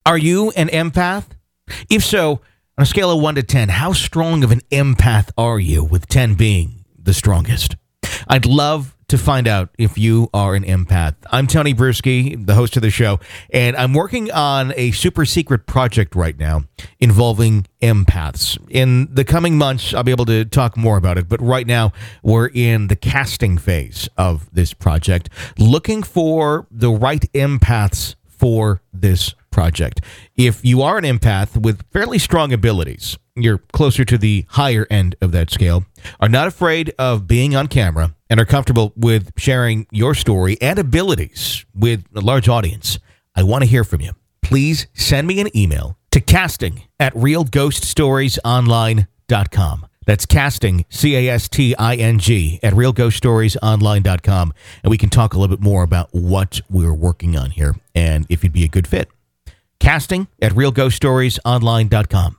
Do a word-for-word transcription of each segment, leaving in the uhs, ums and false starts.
Are you an empath? If so, on a scale of one to ten, how strong of an empath are you, with ten being the strongest? I'd love to find out if you are an empath. I'm Tony Bruschi, the host of the show, and I'm working on a super secret project right now involving empaths. In the coming months, I'll be able to talk more about it, but right now we're in the casting phase of this project, looking for the right empaths for this project. If you are an empath with fairly strong abilities, you're closer to the higher end of that scale, are not afraid of being on camera, and are comfortable with sharing your story and abilities with a large audience, I want to hear from you. Please send me an email to casting at real ghost stories online dot com. That's casting, C A S T I N G, at real ghost stories online dot com, and we can talk a little bit more about what we're working on here and if you'd be a good fit. Casting at real ghost stories online dot com.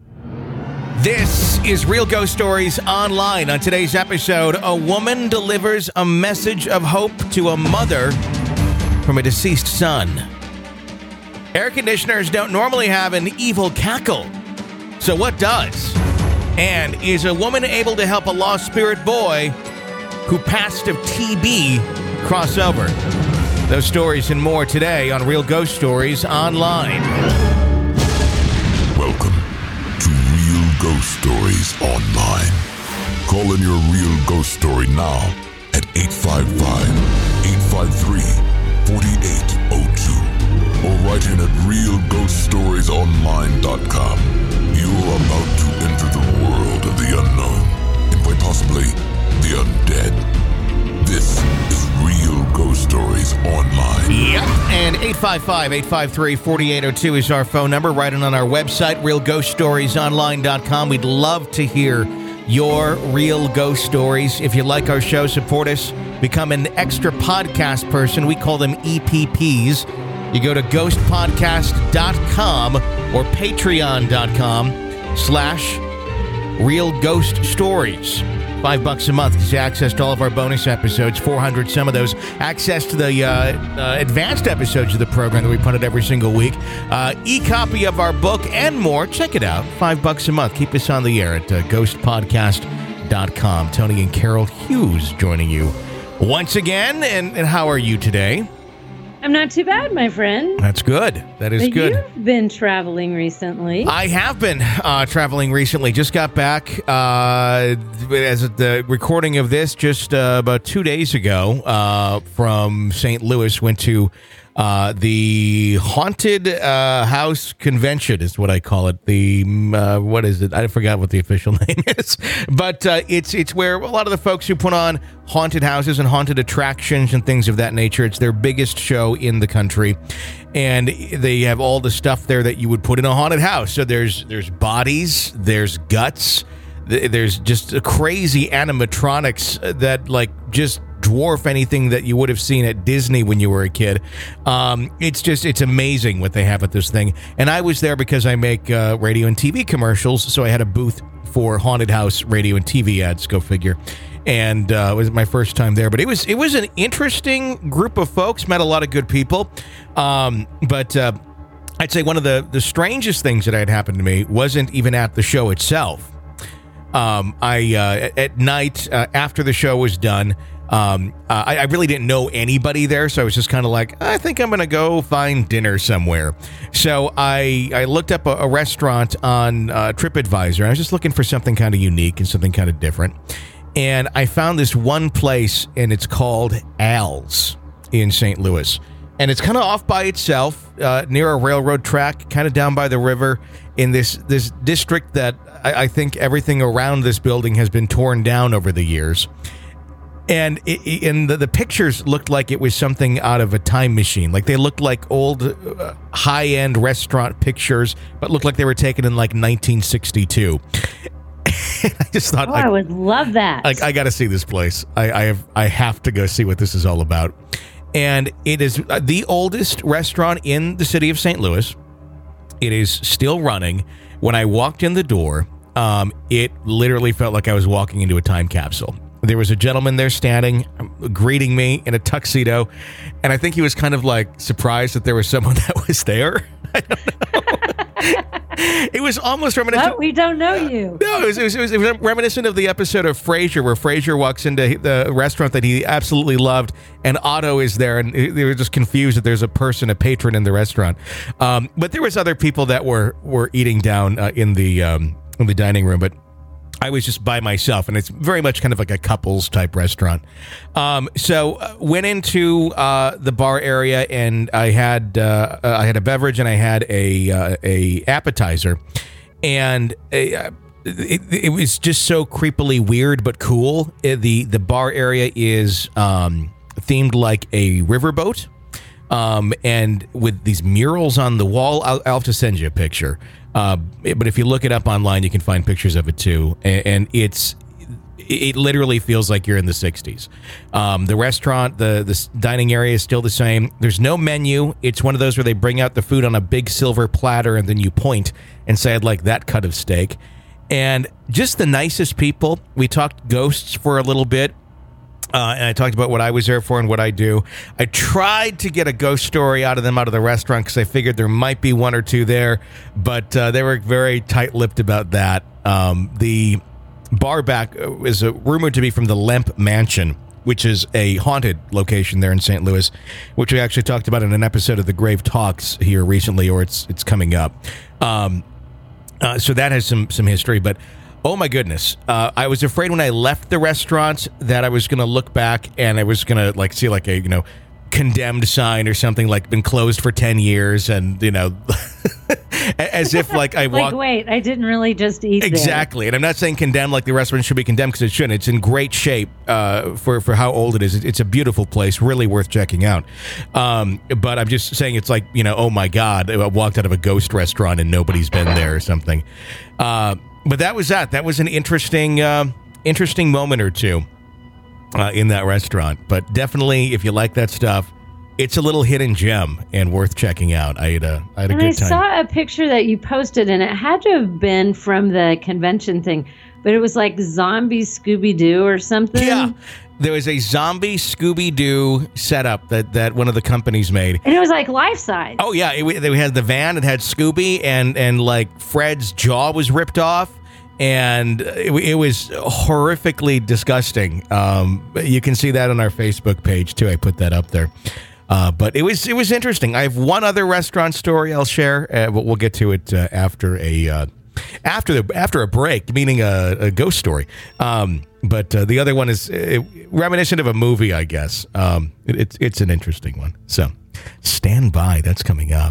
This is Real Ghost Stories Online. On today's episode, a woman delivers a message of hope to a mother from a deceased son. Air conditioners don't normally have an evil cackle. So what does? And is a woman able to help a lost spirit boy who passed of T B cross over? Those stories and more today on Real Ghost Stories Online. Welcome to Real Ghost Stories Online. Call in your real ghost story now at eight five five, eight five three, four eight zero two or write in at real ghost stories online dot com. You are about to enter the world of the unknown and quite possibly the undead. This is Real Ghost Stories Online. Yep, and eight five five, eight five three, four eight zero two is our phone number. Write it on our website, real ghost stories online dot com. We'd love to hear your real ghost stories. If you like our show, support us. Become an extra podcast person. We call them E P Ps. You go to ghost podcast dot com or patreon dot com slash real ghost stories. Five bucks a month gives you access to all of our bonus episodes, four hundred some of those, access to the uh, uh, advanced episodes of the program that we put out every single week, uh, e-copy of our book, and more. Check it out. Five bucks a month. Keep us on the air at uh, ghost podcast dot com. Tony and Carol Hughes joining you once again. And, and how are you today? I'm not too bad, my friend. That's good. That is but good. You've been traveling recently. I have been uh, traveling recently. Just got back uh, as of the recording of this just uh, about two days ago uh, from Saint Louis. Went to uh, the Haunted uh, House Convention is what I call it. The uh, what is it? I forgot what the official name is, but uh, it's it's where a lot of the folks who put on haunted houses and haunted attractions and things of that nature. It's their biggest show in the country, and they have all the stuff there that you would put in a haunted house. So there's there's bodies, there's guts, there's just crazy animatronics that like just dwarf anything that you would have seen at Disney when you were a kid. Um, it's just, it's amazing what they have at this thing. And I was there because I make uh, radio and T V commercials, so I had a booth for haunted house radio and T V ads, go figure. And uh, it was my first time there, but it was it was an interesting group of folks. Met a lot of good people, um, but uh, I'd say one of the the strangest things that had happened to me wasn't even at the show itself. Um, I uh, at night uh, after the show was done, um, uh, I, I really didn't know anybody there, so I was just kind of like, I think I'm gonna go find dinner somewhere. So I I looked up a, a restaurant on uh, TripAdvisor. I was just looking for something kind of unique and something kind of different. And I found this one place, and it's called Al's in Saint Louis. And it's kind of off by itself, uh, near a railroad track, kind of down by the river, in this, this district that I, I think everything around this building has been torn down over the years. And it, it, and the, the pictures looked like it was something out of a time machine. Like they looked like old uh, high-end restaurant pictures, but looked like they were taken in like nineteen sixty-two. I just thought, oh, like, I would love that. Like, I got to see this place. I, I have, I have to go see what this is all about. And it is the oldest restaurant in the city of Saint Louis. It is still running. When I walked in the door, um, it literally felt like I was walking into a time capsule. There was a gentleman there standing, greeting me in a tuxedo, and I think he was kind of like surprised that there was someone that was there. I don't know. was almost reminiscent. What? We don't know you. No, it was, it, was, it was reminiscent of the episode of Frasier where Frasier walks into the restaurant that he absolutely loved, and Otto is there, and they were just confused that there's a person, a patron in the restaurant. Um, but there was other people that were were eating down uh, in the um, in the dining room, but I was just by myself, and it's very much kind of like a couples type restaurant. Um, so uh, went into uh, the bar area, and I had uh, uh, I had a beverage, and I had a uh, a appetizer, and a, it, it was just so creepily weird but cool. It, the The bar area is um, themed like a riverboat, um, and with these murals on the wall. I'll, I'll have to send you a picture. Uh, but if you look it up online, you can find pictures of it too, and, and it's it literally feels like you're in the sixties. Um, the restaurant, the the dining area is still the same. There's no menu. It's one of those where they bring out the food on a big silver platter, and then you point and say, "I'd like that cut of steak." And just the nicest people. We talked ghosts for a little bit. Uh, and I talked about what I was there for and what I do. I tried to get a ghost story out of them out of the restaurant because I figured there might be one or two there, but uh, they were very tight-lipped about that. Um, the bar back is uh, rumored to be from the Lemp Mansion, which is a haunted location there in Saint Louis, which we actually talked about in an episode of the Grave Talks here recently, or it's it's coming up. Um, uh, so that has some some history, but oh my goodness. Uh, I was afraid when I left the restaurant that I was going to look back and I was going to like see like a, you know, condemned sign or something, like been closed for ten years, and, you know, as if like I walked. Like, wait, I didn't really just eat Exactly. there. And I'm not saying condemned like the restaurant should be condemned, because it shouldn't. It's in great shape uh, for, for how old it is. It's a beautiful place, really worth checking out. Um, but I'm just saying it's like, you know, oh my God, I walked out of a ghost restaurant and nobody's been there or something. Uh, But that was that. That was an interesting, uh, interesting moment or two uh, in that restaurant. But definitely, if you like that stuff, it's a little hidden gem and worth checking out. I had a, I had a and good I time. saw a picture that you posted, and it had to have been from the convention thing, but it was like zombie Scooby-Doo or something. Yeah. There was a zombie Scooby-Doo setup that, that one of the companies made. And it was like life-size. Oh, yeah. It, they had the van. It had Scooby, and, and like Fred's jaw was ripped off. And it, it was horrifically disgusting. Um, you can see that on our Facebook page, too. I put that up there. Uh, but it was it was interesting. I have one other restaurant story I'll share, uh, but we'll get to it uh, after a uh, after the after a break, meaning a, a ghost story. Um, but uh, the other one is uh, reminiscent of a movie, I guess. Um, it, it's it's an interesting one. So stand by. That's coming up.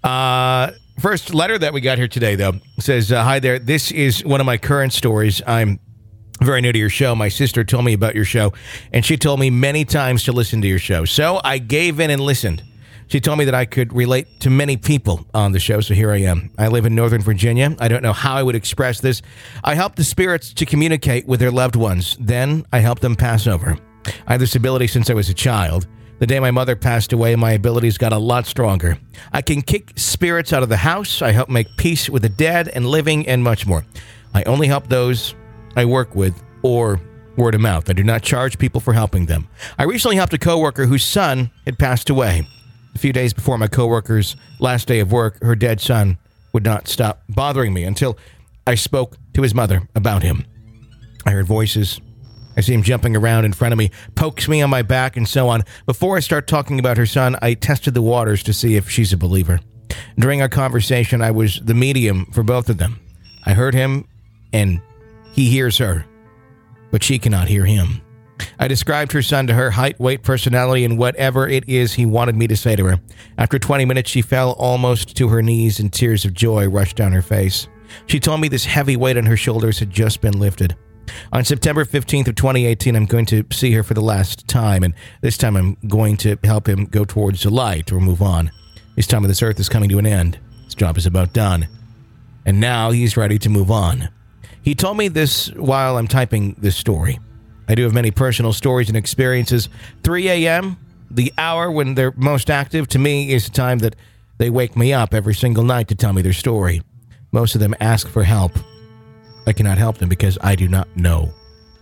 Uh, First letter that we got here today, though, says, uh, hi there. This is one of my current stories. I'm very new to your show. My sister told me about your show, and she told me many times to listen to your show. So I gave in and listened. She told me that I could relate to many people on the show, so here I am. I live in Northern Virginia. I don't know how I would express this. I help the spirits to communicate with their loved ones. Then I help them pass over. I have this ability since I was a child. The day my mother passed away, my abilities got a lot stronger. I can kick spirits out of the house. I help make peace with the dead and living, and much more. I only help those I work with or word of mouth. I do not charge people for helping them. I recently helped a coworker whose son had passed away. A few days before my coworker's last day of work, her dead son would not stop bothering me until I spoke to his mother about him. I heard voices. I see him jumping around in front of me, pokes me on my back, and so on. Before I start talking about her son, I tested the waters to see if she's a believer. During our conversation, I was the medium for both of them. I heard him, and he hears her, but she cannot hear him. I described her son to her, height, weight, personality, and whatever it is he wanted me to say to her. After twenty minutes, she fell almost to her knees, and tears of joy rushed down her face. She told me this heavy weight on her shoulders had just been lifted. On September fifteenth of twenty eighteen, I'm going to see her for the last time, and this time I'm going to help him go towards the light or move on. His time on this earth is coming to an end. His job is about done. And now he's ready to move on. He told me this while I'm typing this story. I do have many personal stories and experiences. three a.m., the hour when they're most active, to me is the time that they wake me up every single night to tell me their story. Most of them ask for help. I cannot help them because I do not know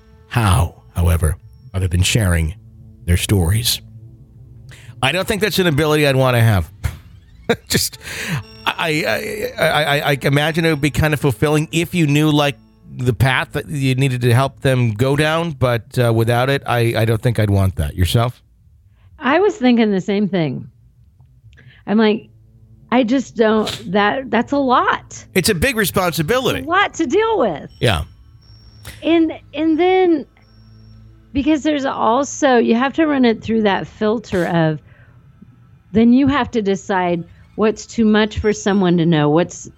how, however, other than sharing their stories. I don't think that's an ability I'd want to have. Just, I, I, I, I, I imagine it would be kind of fulfilling if you knew like the path that you needed to help them go down, but uh, without it, I, I don't think I'd want that. Yourself? I was thinking the same thing. I'm like, I just don't, that that's a lot. It's a big responsibility. A lot to deal with. Yeah. And and then, because there's also, you have to run it through that filter of, then you have to decide what's too much for someone to know, what's,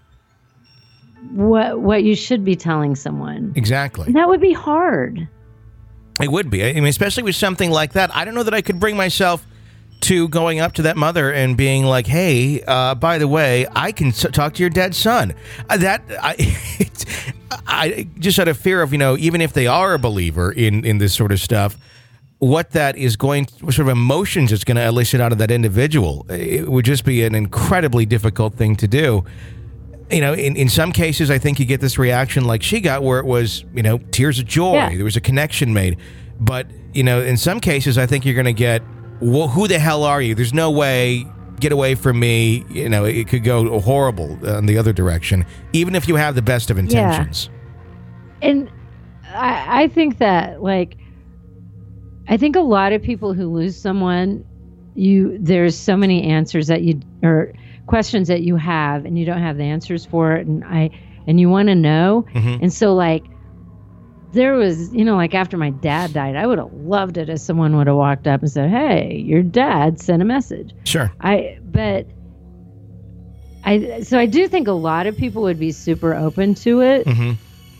what what you should be telling someone. Exactly. And that would be hard. It would be. I mean, especially with something like that. I don't know that I could bring myself to going up to that mother and being like, hey, uh, by the way, I can s- talk to your dead son. Uh, that I, it's, I just out of fear of, you know, even if they are a believer in, in this sort of stuff, what that is going, what sort of emotions it's going to elicit out of that individual. It would just be an incredibly difficult thing to do. You know, in, in some cases, I think you get this reaction like she got where it was, you know, tears of joy. Yeah. There was a connection made. But, you know, in some cases, I think you're going to get, well, who the hell are you? There's no way, get away from me. You know, it could go horrible in the other direction, even if you have the best of intentions. Yeah. And I, I think that, like, I think a lot of people who lose someone, you there's so many answers that you, or questions that you have, and you don't have the answers for it, and I and you want to know. Mm-hmm. And so, like, there was, you know, like after my dad died, I would have loved it if someone would have walked up and said, hey, your dad sent a message. Sure. I, but I, so I do think a lot of people would be super open to it, Mm-hmm.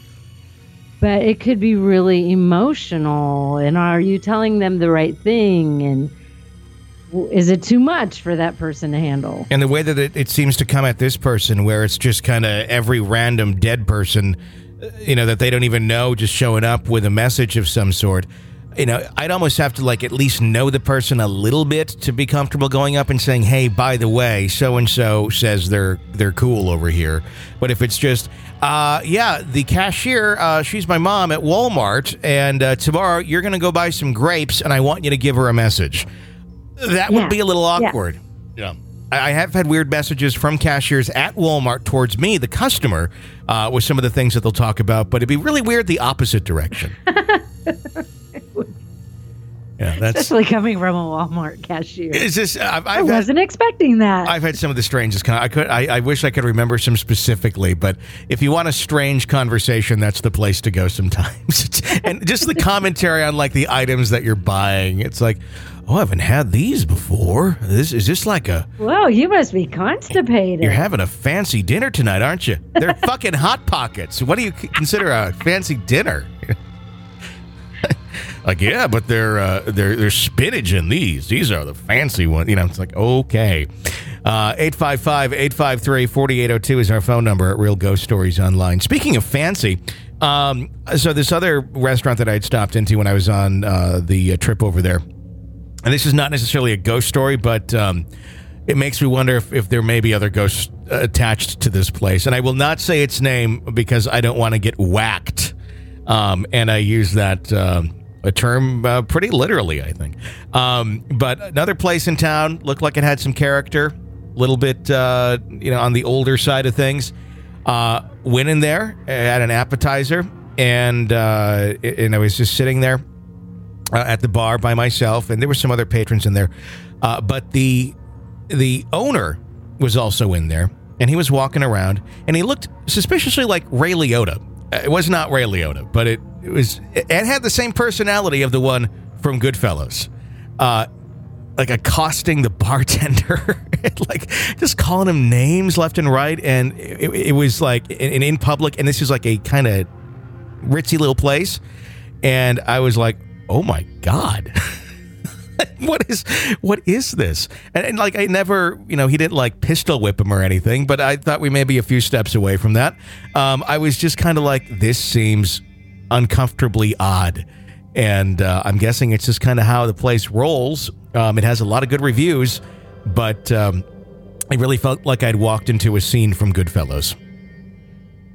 but it could be really emotional. And are you telling them the right thing? And is it too much for that person to handle? And the way that it, it seems to come at this person, where it's just kind of every random dead person, you know, that they don't even know, just showing up with a message of some sort. You know, I'd almost have to like at least know the person a little bit to be comfortable going up and saying, hey, by the way, so-and-so says they're they're cool over here. But if it's just, uh, yeah, the cashier, uh, she's my mom at Walmart, and uh, tomorrow you're going to go buy some grapes, and I want you to give her a message. That would Yeah. be a little awkward. Yeah. I have had weird messages from cashiers at Walmart towards me, the customer, uh, with some of the things that they'll talk about, but it'd be really weird the opposite direction. Yeah, that's Especially coming from a Walmart cashier. is this. I've, I I've had, wasn't expecting that. I've had some of the strangest. Con- I could. I, I wish I could remember some specifically, but if you want a strange conversation, that's the place to go sometimes. And just the commentary on like the items that you're buying. It's like, oh, I haven't had these before. This is this like a. Whoa, you must be constipated. You're having a fancy dinner tonight, aren't you? They're fucking Hot Pockets. What do you c- consider a fancy dinner? Like, yeah, but they're uh, they're there's spinach in these. These are the fancy ones. You know, it's like, okay. Uh, eight five five, eight five three, four eight zero two is our phone number at Real Ghost Stories Online. Speaking of fancy, um, so this other restaurant that I'd stopped into when I was on uh, the uh, trip over there, and this is not necessarily a ghost story, but um, it makes me wonder if, if there may be other ghosts uh, attached to this place. And I will not say its name because I don't want to get whacked. Um, and I use that uh, a term uh, pretty literally, I think. Um, but another place in town looked like it had some character, a little bit, uh, you know, on the older side of things. Uh, went in there, had an appetizer, and uh, and I was just sitting there uh, at the bar by myself, and there were some other patrons in there. Uh, but the the owner was also in there, and he was walking around, and he looked suspiciously like Ray Liotta. It was not Ray Liotta, but it, it was. It had the same personality of the one from Goodfellas, uh, like accosting the bartender, like just calling him names left and right, and it, it was like in, in public. And this is like a kind of ritzy little place, and I was like, "Oh my god." What is what is this? And, and like I never, you know, he didn't like pistol whip him or anything, but I thought we may be a few steps away from that. Um, I was just kind of like, this seems uncomfortably odd, and uh, I'm guessing it's just kind of how the place rolls. Um, it has a lot of good reviews, but um, I really felt like I'd walked into a scene from Goodfellas.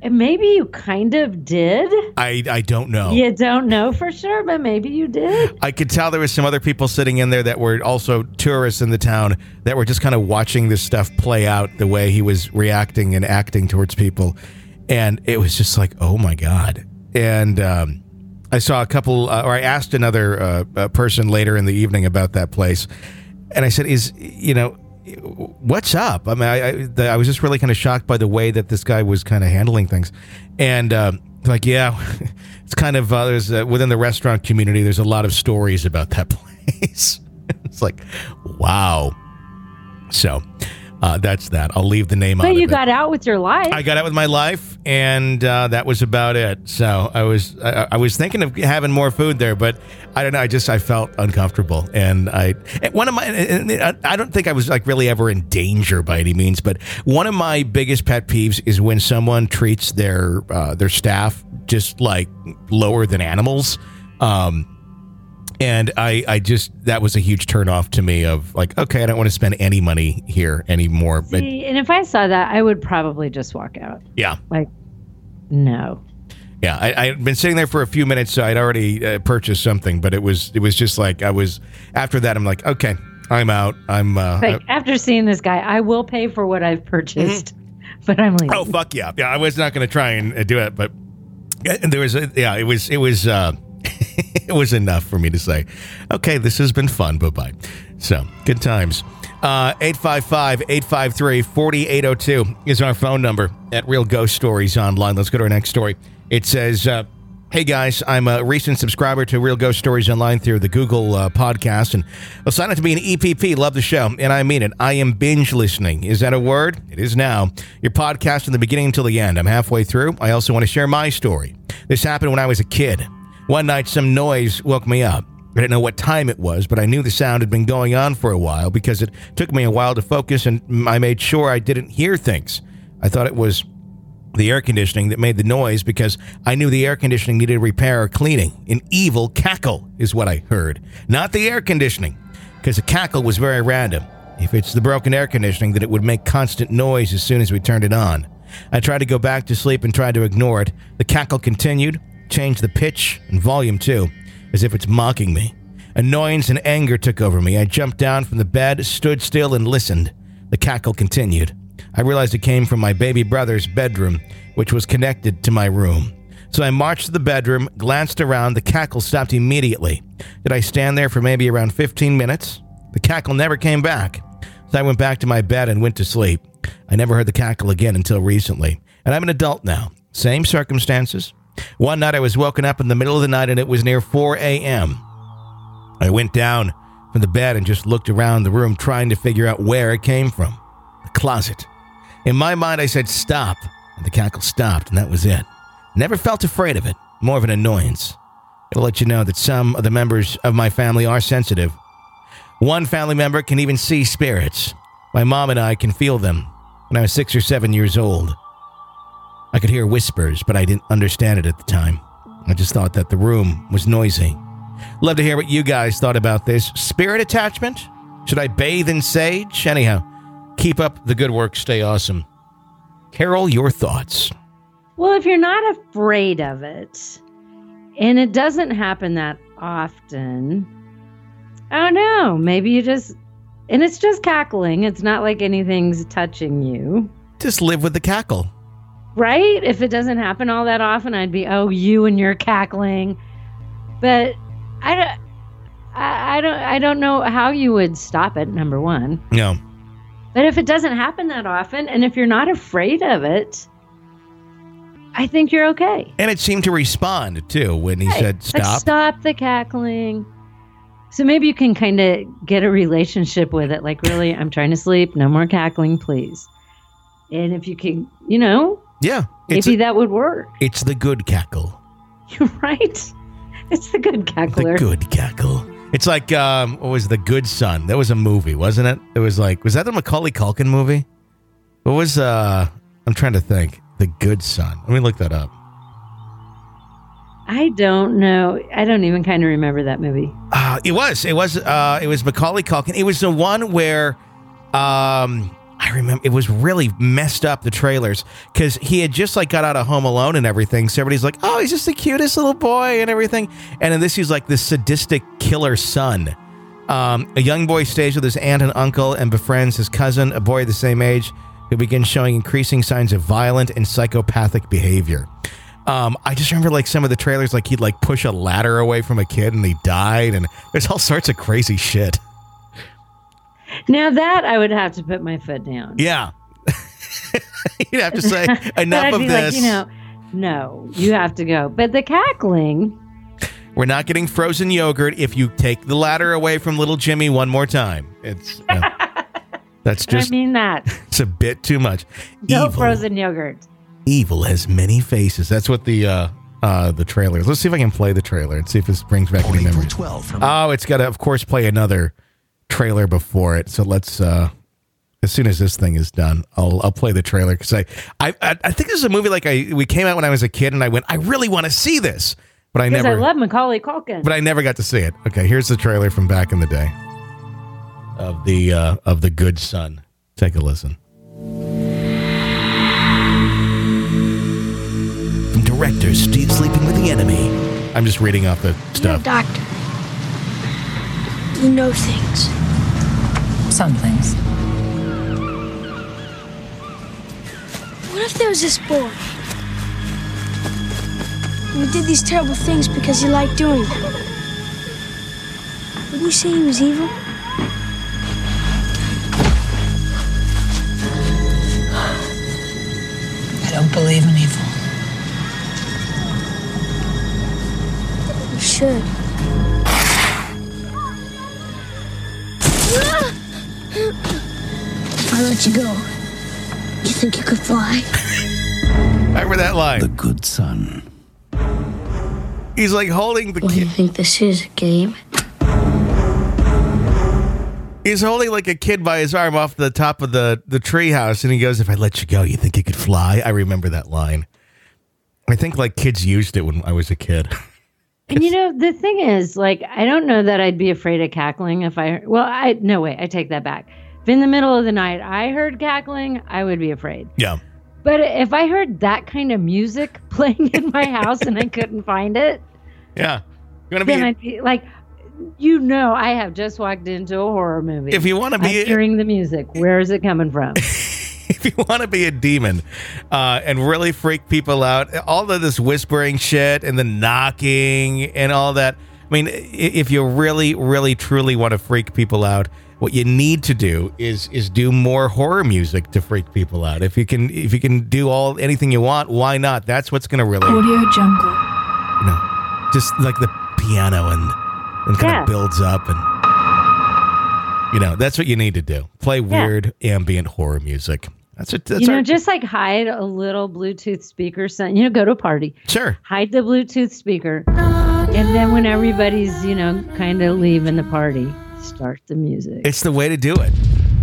And maybe you kind of did. I, I don't know. You don't know for sure, but maybe you did. I could tell there was some other people sitting in there that were also tourists in the town that were just kind of watching this stuff play out, the way he was reacting and acting towards people. And it was just like, oh my God. And um, I saw a couple, uh, or I asked another uh, uh, person later in the evening about that place. And I said, is, you know, what's up? I mean, I, I, the, I was just really kind of shocked by the way that this guy was kind of handling things. And uh, like, yeah, it's kind of, uh, there's uh, within the restaurant community, there's a lot of stories about that place. It's like, wow. So uh, that's that. I'll leave the name out of it. But you got out with your life. I got out with my life, and uh, that was about it. So I was I, I was thinking of having more food there, but I don't know. I just I felt uncomfortable, and I and one of my and I don't think I was like really ever in danger by any means, but one of my biggest pet peeves is when someone treats their uh, their staff just like lower than animals. Um, And I, I just, that was a huge turnoff to me of like, okay, I don't want to spend any money here anymore. But See, and if I saw that, I would probably just walk out. yeah. Like, no. Yeah. I, I had been sitting there for a few minutes, so I'd already uh, purchased something, but it was, it was just like, I was, after that, I'm like, okay, I'm out. I'm, uh, Like, after seeing this guy, I will pay for what I've purchased, mm-hmm. but I'm leaving. oh, fuck yeah. Yeah. I was not going to try and uh, do it, but there was, a, yeah, it was, it was, uh, it was enough for me to say, okay, this has been fun. Bye-bye. So, good times. Uh, eight five five, eight five three, four eight zero two is our phone number at Real Ghost Stories Online. Let's go to our next story. It says, uh, hey, guys, I'm a recent subscriber to Real Ghost Stories Online through the Google uh, podcast, and I'll sign up to be an E P P. Love the show, and I mean it. I am binge listening. Is that a word? It is now. Your podcast from the beginning until the end. I'm halfway through. I also want to share my story. This happened when I was a kid. One night, some noise woke me up. I didn't know what time it was, but I knew the sound had been going on for a while because it took me a while to focus, and I made sure I didn't hear things. I thought it was the air conditioning that made the noise because I knew the air conditioning needed repair or cleaning. An evil cackle is what I heard, not the air conditioning, because the cackle was very random. If it's the broken air conditioning, then it would make constant noise as soon as we turned it on. I tried to go back to sleep and tried to ignore it. The cackle continued. Changed the pitch and volume too, as if it's mocking me. Annoyance and anger took over me. I jumped down from the bed, stood still, and listened. The cackle continued. I realized it came from my baby brother's bedroom, which was connected to my room. So I marched to the bedroom, glanced around. The cackle stopped immediately. Did I stand there for maybe around fifteen minutes? The cackle never came back. So I went back to my bed and went to sleep. I never heard the cackle again until recently. And I'm an adult now. Same circumstances. One night I was woken up in the middle of the night and it was near four a.m. I went down from the bed and just looked around the room trying to figure out where it came from. The closet. In my mind I said stop, and the cackle stopped, and that was it. Never felt afraid of it, more of an annoyance. It'll let you know that some of the members of my family are sensitive. One family member can even see spirits. My mom and I can feel them. When I was six or seven years old, I could hear whispers, but I didn't understand it at the time. I just thought that the room was noisy. Love to hear what you guys thought about this. Spirit attachment? Should I bathe in sage? Anyhow, keep up the good work. Stay awesome. Carol, your thoughts? Well, if you're not afraid of it, and it doesn't happen that often, I don't know. Maybe you just, and it's just cackling. It's not like anything's touching you. Just live with the cackle. Right? If it doesn't happen all that often, I'd be, oh, you and your cackling. But I don't, I, I don't, I don't know how you would stop it. Number one. No. But if it doesn't happen that often, and if you're not afraid of it, I think you're okay. And it seemed to respond too when he right. said stop. Like, stop the cackling. So maybe you can kind of get a relationship with it. Like, really, I'm trying to sleep. No more cackling, please. And if you can, you know. Yeah. Maybe a, that would work. It's the good cackle. You're right. It's the good cackler. The good cackle. It's like, um, what was The Good Son? That was a movie, wasn't it? It was like, was that the Macaulay Culkin movie? What was, uh, I'm trying to think. The Good Son. Let me look that up. I don't know. I don't even kind of remember that movie. Uh, it was. It was, uh, it was Macaulay Culkin. It was the one where, um, I remember it was really messed up, the trailers, because he had just like got out of Home Alone and everything. So everybody's like, oh, he's just the cutest little boy and everything. And in this, he's like this sadistic killer son. Um, a young boy stays with his aunt and uncle and befriends his cousin, a boy the same age, who begins showing increasing signs of violent and psychopathic behavior. Um, I just remember like some of the trailers, like he'd like push a ladder away from a kid and he died, and there's all sorts of crazy shit. Now that I would have to put my foot down. Yeah. You'd have to say enough I'd of be this. Like, you know, no, you have to go. But the cackling. We're not getting frozen yogurt if you take the ladder away from little Jimmy one more time. It's uh, that's just. I mean that. It's a bit too much. No Evil. frozen yogurt. Evil has many faces. That's what the uh, uh, the trailer is. Let's see if I can play the trailer and see if this brings back any memories. Oh, it's got to, of course, play another trailer before it. So let's. Uh, as soon as this thing is done, I'll I'll play the trailer because I, I I think this is a movie like I we came out when I was a kid and I went I really want to see this, but I Because never. I love Macaulay Culkin. But I never got to see it. Okay, here's the trailer from back in the day of the uh, of the Good Son. Take a listen. From director Steve Sleeping with the Enemy. I'm just reading off the You're a stuff. doctor. You know things. Some things. What if there was this boy? And he did these terrible things because he liked doing them. Would you say he was evil? I don't believe in evil. You should. I let you go. You think you could fly? I remember that line. The Good Son. He's like holding the What do you kid. think this is, a game? He's holding like a kid by his arm off the top of the the treehouse, and he goes, "If I let you go, you think you could fly?" I remember that line. I think like kids used it when I was a kid. And you know, the thing is, like, I don't know that I'd be afraid of cackling if I, well, I, no way, I take that back. If in the middle of the night I heard cackling, I would be afraid. Yeah. But if I heard that kind of music playing in my house and I couldn't find it, Yeah. You want to then be I'd be like, you know, I have just walked into a horror movie. if you want to I'm be hearing the music. Where is it coming from? if you want to be a demon uh, and really freak people out, all of this whispering shit and the knocking and all that. I mean, i- if you really, really, truly want to freak people out, what you need to do is is do more horror music to freak people out. If you can, if you can do all anything you want, why not? That's what's going to really, you Audio Jungle. know, just like the piano and and kind Yeah. of builds up and. You know, that's what you need to do. Play weird ambient horror music. That's it. That's you know, our, just like hide a little Bluetooth speaker. So, you know, go to a party. sure. Hide the Bluetooth speaker. And then when everybody's, you know, kind of leaving the party, start the music. It's the way to do it.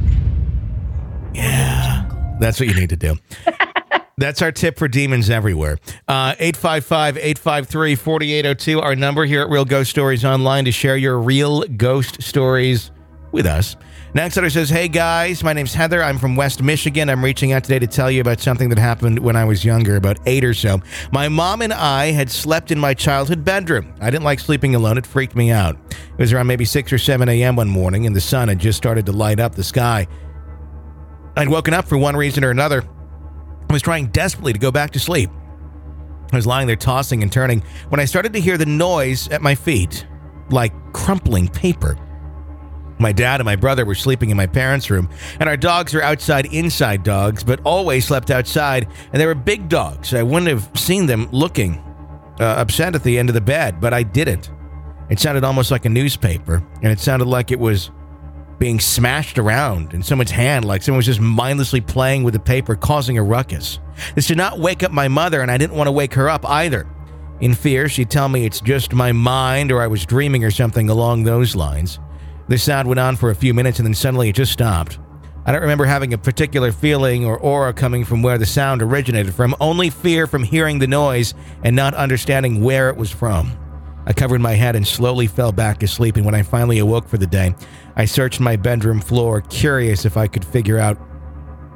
Yeah. That's what you need to do. That's our tip for demons everywhere. Uh, eight five five, eight five three, four eight zero two, our number here at Real Ghost Stories Online to share your real ghost stories with us. Next letter says, "Hey guys, my name's Heather. I'm from West Michigan. I'm reaching out today to tell you about something that happened when I was younger, about eight or so. My mom and I had slept in my childhood bedroom. I didn't like sleeping alone. It freaked me out. It was around maybe six or seven a.m. one morning, and the sun had just started to light up the sky. I'd woken up for one reason or another. I was trying desperately to go back to sleep. I was lying there tossing and turning when I started to hear the noise at my feet, like crumpling paper. My dad and my brother were sleeping in my parents' room, and our dogs are outside inside dogs, but always slept outside, and they were big dogs. I wouldn't have seen them looking uh, upset at the end of the bed, but I didn't. It sounded almost like a newspaper, and it sounded like it was being smashed around in someone's hand, like someone was just mindlessly playing with the paper, causing a ruckus. This did not wake up my mother, and I didn't want to wake her up either. In fear, she'd tell me it's just my mind or I was dreaming or something along those lines. The sound went on for a few minutes, and then suddenly it just stopped. I don't remember having a particular feeling or aura coming from where the sound originated from, only fear from hearing the noise and not understanding where it was from. I covered my head and slowly fell back asleep, and when I finally awoke for the day, I searched my bedroom floor, curious if I could figure out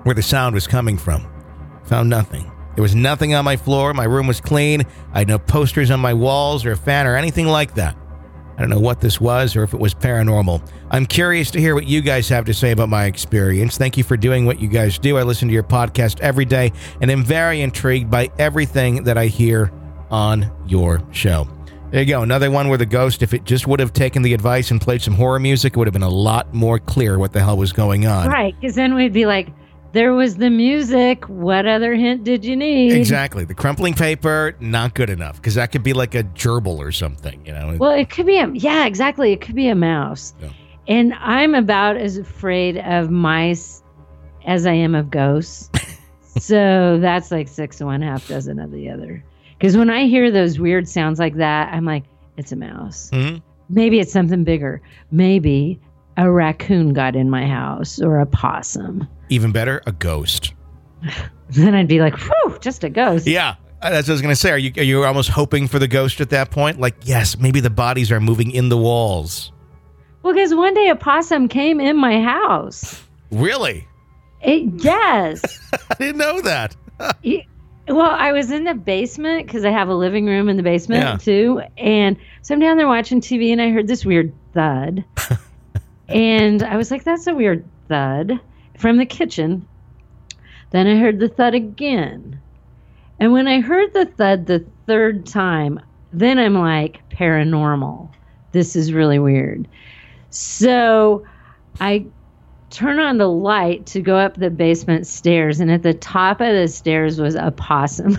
where the sound was coming from. Found nothing. There was nothing on my floor. My room was clean. I had no posters on my walls or a fan or anything like that. I don't know what this was or if it was paranormal. I'm curious to hear what you guys have to say about my experience. Thank you for doing what you guys do. I listen to your podcast every day and am very intrigued by everything that I hear on your show. There you go. Another one where the ghost, if it just would have taken the advice and played some horror music, it would have been a lot more clear what the hell was going on. Right, because then we'd be like, there was the music. What other hint did you need? Exactly. The crumpling paper, not good enough, because that could be like a gerbil or something, you know? Well, it could be a, yeah, exactly. It could be a mouse. Yeah. And I'm about as afraid of mice as I am of ghosts. So that's like six of one, half dozen of the other. Because when I hear those weird sounds like that, I'm like, it's a mouse. Mm-hmm. Maybe it's something bigger. Maybe a raccoon got in my house or a possum. Even better, a ghost. Then I'd be like, whew, just a ghost. Yeah, that's what I was going to say. Are you, are you almost hoping for the ghost at that point? Like, yes, maybe the bodies are moving in the walls. Well, because one day a possum came in my house. Really? It, yes. I didn't know that. It, well, I was in the basement because I have a living room in the basement Yeah. too. And so I'm down there watching T V and I heard this weird thud. And I was like, that's a weird thud from the kitchen. Then I heard the thud again. And when I heard the thud the third time, then I'm like, paranormal. This is really weird. So I turn on the light to go up the basement stairs, and at the top of the stairs was a possum.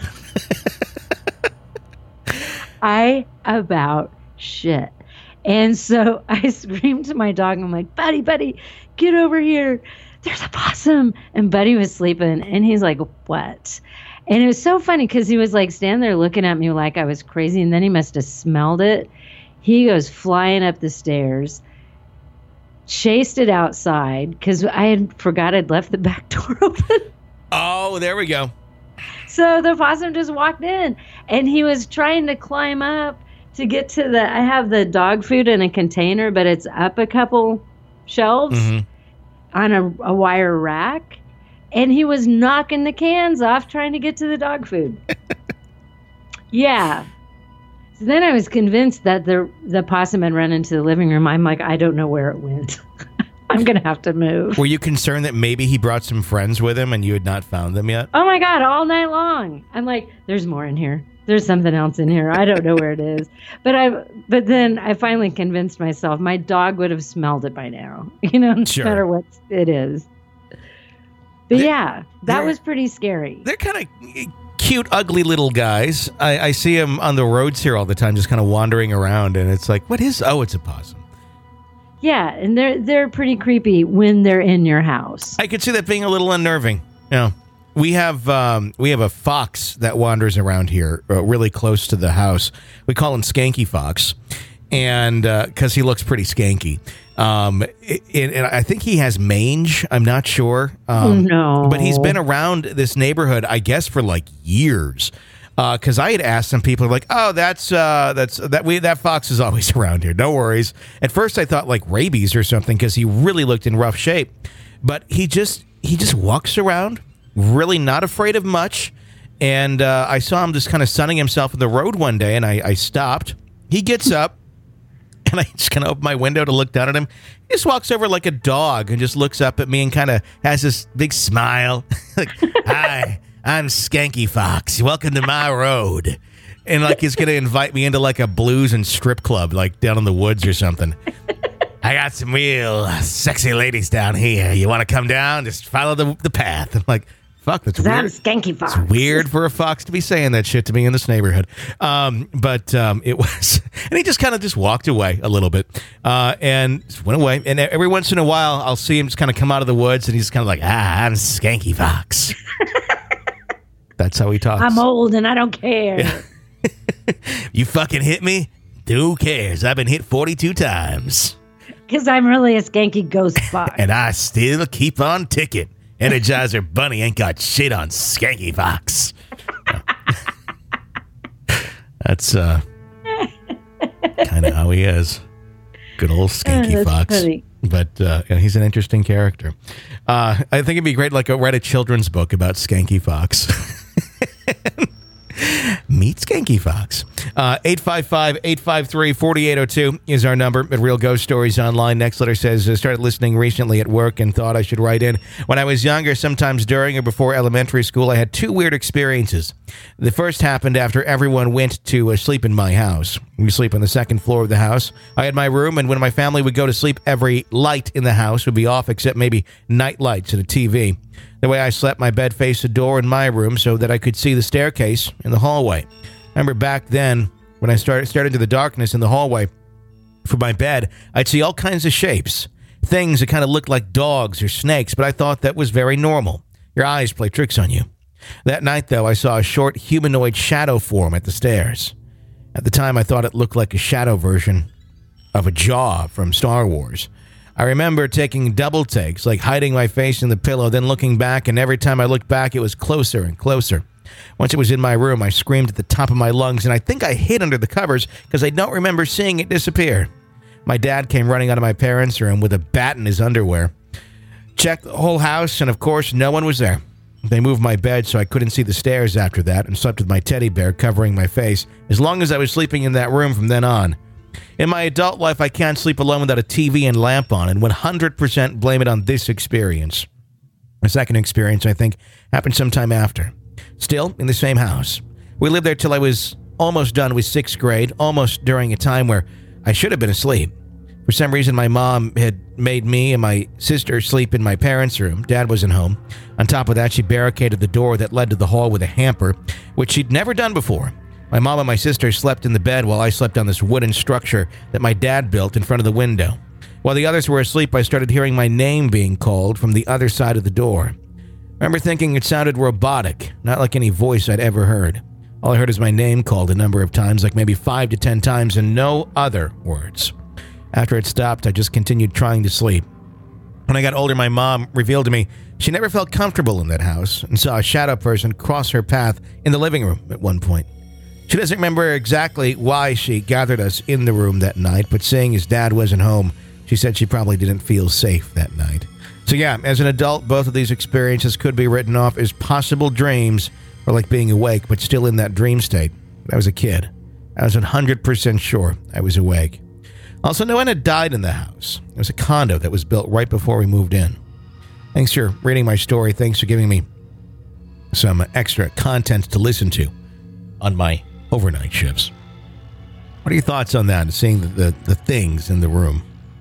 I about shit. And so I screamed to my dog. I'm like, Buddy, Buddy, get over here. There's a possum. And Buddy was sleeping, and he's like, what? And it was so funny because he was like standing there looking at me like I was crazy, and then he must have smelled it. He goes flying up the stairs, chased it outside because I had forgot I'd left the back door open. Oh, there we go. So the possum just walked in, and he was trying to climb up to get to the, I have the dog food in a container, but it's up a couple shelves Mm-hmm. on a, a wire rack. And he was knocking the cans off trying to get to the dog food. Yeah. So then I was convinced that the the possum had run into the living room. I'm like, I don't know where it went. I'm going to have to move. Were you concerned that maybe he brought some friends with him and you had not found them yet? Oh my God, all night long. I'm like, there's more in here. There's something else in here. I don't know where it is. But I but then I finally convinced myself my dog would have smelled it by now. You know, no Sure. matter what it is. But They- yeah, that they're- was pretty scary. They're kind of cute, ugly little guys. I, I see them on the roads here all the time, just kind of wandering around, and it's like, what is? Oh, it's a possum. Yeah, and they're they're pretty creepy when they're in your house. I could see that being a little unnerving. You know, we have um, we have a fox that wanders around here, uh, really close to the house. We call him Skanky Fox, and because he looks pretty skanky. Um, it, it, and I think he has mange. I'm not sure. Um, No. but he's been around this neighborhood, I guess, for like years. Because I had asked some people, like, "Oh, that's uh, that's that we that fox is always around here. No worries." At first, I thought like rabies or something because he really looked in rough shape. But he just he just walks around, really not afraid of much. And uh, I saw him just kind of sunning himself in the road one day, and I, I stopped. He gets up, and I just kind of open my window to look down at him. He just walks over like a dog and just looks up at me and kind of has this big smile, like, "Hi. I'm Skanky Fox. Welcome to my road." And like he's going to invite me into like a blues and strip club, like down in the woods or something. "I got some real sexy ladies down here. You want to come down? Just follow the the path." I'm like, fuck, that's weird. I'm Skanky Fox. It's weird for a fox to be saying that shit to me in this neighborhood. Um, but um, it was, and he just kind of just walked away a little bit uh, and just went away. And every once in a while, I'll see him just kind of come out of the woods, and he's kind of like, "Ah, I'm Skanky Fox." That's how he talks. I'm old and I don't care. You fucking hit me? Who cares? I've been hit forty-two times. Because I'm really a skanky ghost fox. And I still keep on ticking. Energizer Bunny ain't got shit on Skanky Fox. That's uh, kind of how he is. Good old Skanky That's Fox. funny. But uh, and he's an interesting character. Uh, I think it'd be great, like, a write a children's book about Skanky Fox. Meet Skanky Fox. Uh, eight five five, eight five three, four eight zero two is our number at Real Ghost Stories Online. Next letter says, uh, started listening recently at work and thought I should write in. When I was younger, sometimes during or before elementary school, I had two weird experiences. The first happened after everyone went to uh, sleep in my house. We sleep on the second floor of the house. I had my room, and when my family would go to sleep, every light in the house would be off except maybe night lights and a T V. The way I slept, my bed faced the door in my room so that I could see the staircase in the hallway. I remember back then, when I started, started into the darkness in the hallway for my bed, I'd see all kinds of shapes, things that kind of looked like dogs or snakes, but I thought that was very normal. Your eyes play tricks on you. That night, though, I saw a short humanoid shadow form at the stairs. At the time, I thought it looked like a shadow version of a Jaw from Star Wars. I remember taking double takes, like hiding my face in the pillow, then looking back, and every time I looked back, it was closer and closer. Once it was in my room, I screamed at the top of my lungs, and I think I hid under the covers because I don't remember seeing it disappear. My dad came running out of my parents' room with a bat in his underwear. Checked the whole house, and of course, no one was there. They moved my bed so I couldn't see the stairs after that and slept with my teddy bear covering my face as long as I was sleeping in that room from then on. In my adult life, I can't sleep alone without a T V and lamp on, and one hundred percent blame it on this experience. My second experience, I think, happened sometime after. Still in the same house. We lived there till I was almost done with sixth grade, almost during a time where I should have been asleep. For some reason, my mom had made me and my sister sleep in my parents' room. Dad wasn't home. On top of that, she barricaded the door that led to the hall with a hamper, which she'd never done before. My mom and my sister slept in the bed while I slept on this wooden structure that my dad built in front of the window. While the others were asleep, I started hearing my name being called from the other side of the door. I remember thinking it sounded robotic, not like any voice I'd ever heard. All I heard is my name called a number of times, like maybe five to ten times, and no other words. After it stopped, I just continued trying to sleep. When I got older, my mom revealed to me she never felt comfortable in that house and saw a shadow person cross her path in the living room at one point. She doesn't remember exactly why she gathered us in the room that night, but seeing his dad wasn't home, she said she probably didn't feel safe that night. So yeah, as an adult, both of these experiences could be written off as possible dreams or like being awake, but still in that dream state. When I was a kid, I was one hundred percent sure I was awake. Also, no one had died in the house. It was a condo that was built right before we moved in. Thanks for reading my story. Thanks for giving me some extra content to listen to on my overnight shifts. What are your thoughts on that, seeing the, the, the things in the room?